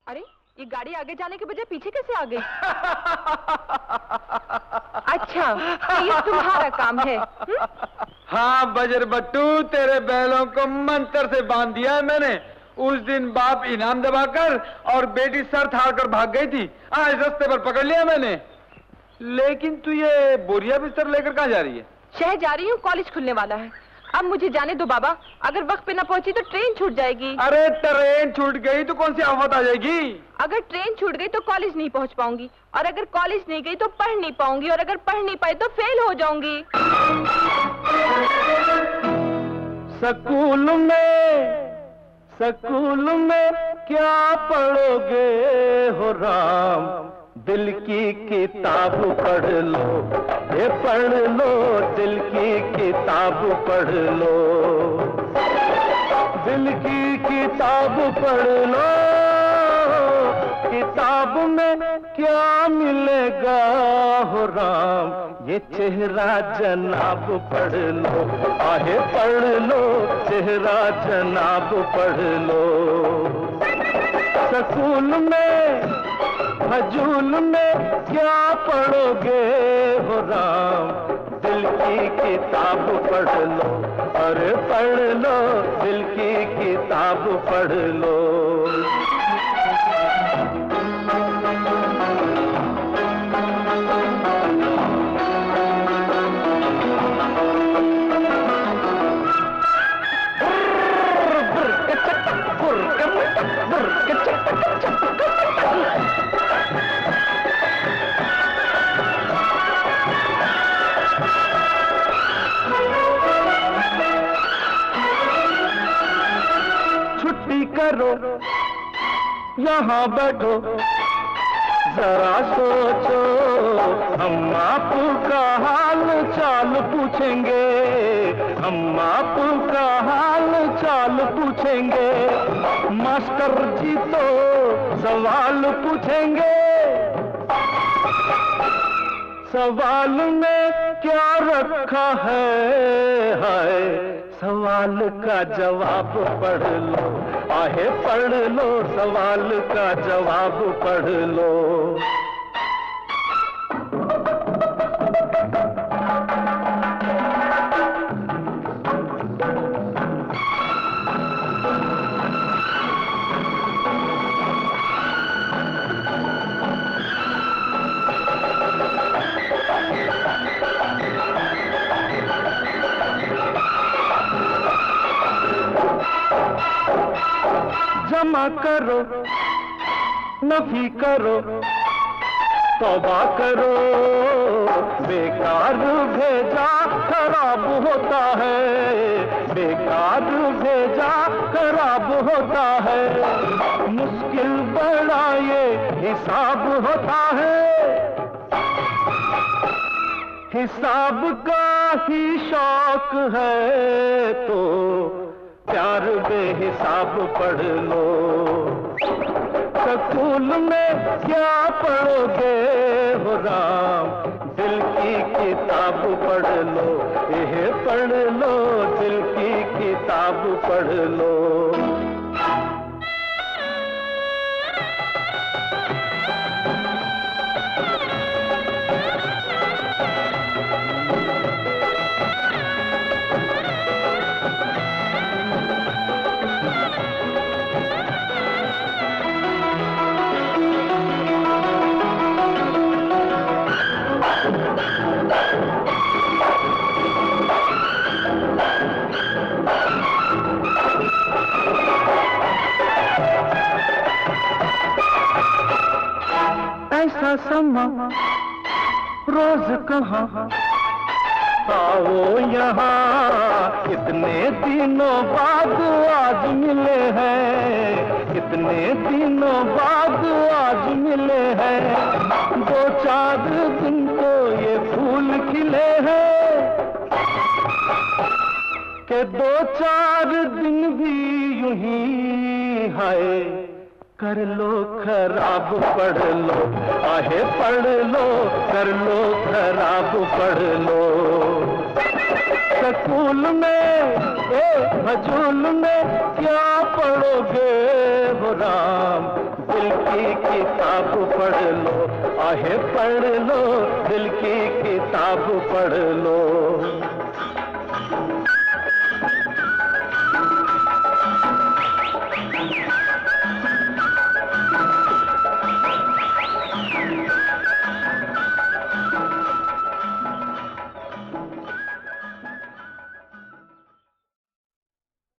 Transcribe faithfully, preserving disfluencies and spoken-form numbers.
अरे ये गाड़ी आगे जाने के बजाय पीछे कैसे आ गई? अच्छा, तो ये तुम्हारा काम है? हुँ? हाँ बजर बट्टू, तेरे बैलों को मंत्र से बांध दिया है मैंने। उस दिन बाप इनाम दबाकर और बेटी सर थाड़ कर भाग गई थी, आज रास्ते पर पकड़ लिया मैंने। लेकिन तू ये बोरिया बिस्तर लेकर कहाँ जा रही है? शहर जा रही हूँ, कॉलेज खुलने वाला है। अब मुझे जाने दो बाबा, अगर वक्त पे न पहुंची तो ट्रेन छूट जाएगी। अरे ट्रेन छूट गई तो कौन सी आफत आ जाएगी? अगर ट्रेन छूट गई तो कॉलेज नहीं पहुंच पाऊंगी, और अगर कॉलेज नहीं गई तो पढ़ नहीं पाऊंगी, और अगर पढ़ नहीं पाई तो फेल हो जाऊंगी। स्कूल में स्कूल में क्या पढ़ोगे हो राम, दिल की किताब पढ़ लो, ये पढ़ लो, दिल की किताब पढ़ लो, दिल की किताब पढ़ लो। किताब में क्या मिलेगा हो राम, ये चेहरा जनाब पढ़ लो, आहे पढ़ लो, चेहरा जनाब पढ़ लो। स्कूल में हजूल में क्या पढ़ोगे हो राम, दिल की किताब पढ़ लो, अरे पढ़ लो, दिल की किताब पढ़ लो। करो यहाँ बैठो जरा सोचो, हम आपका हाल चाल पूछेंगे, हम आपका हाल चाल पूछेंगे, मास्टर जी तो सवाल पूछेंगे। सवाल में क्या रखा है, हाय सवाल का जवाब पढ़ लो, आहे पढ़ लो, सवाल का जवाब पढ़ लो। जमा करो नफी करो, तौबा करो, बेकार भेजा खराब होता है, बेकार भेजा खराब होता है, मुश्किल बड़ा ये हिसाब होता है, हिसाब का ही शौक है तो प्यार बेहिसाब पढ़ लो। स्कूल में क्या पढ़ोगे हो राम, दिल की किताब पढ़ लो, यह पढ़ लो, दिल की किताब पढ़ लो। ऐसा समा रोज कहाँ, आओ यहाँ इतने दिनों बाद आज मिले हैं, इतने दिनों बाद आज मिले हैं, दो चार दिन को ये फूल खिले हैं, के दो चार दिन भी यूं ही हाय कर लो खराब पढ़ लो, आहे पढ़ लो, कर लो खराब पढ़ लो। स्कूल में ए हजूल में क्या पढ़ोगे हो राम, दिल की किताब पढ़ लो, आहे पढ़ लो, दिल की किताब पढ़ लो।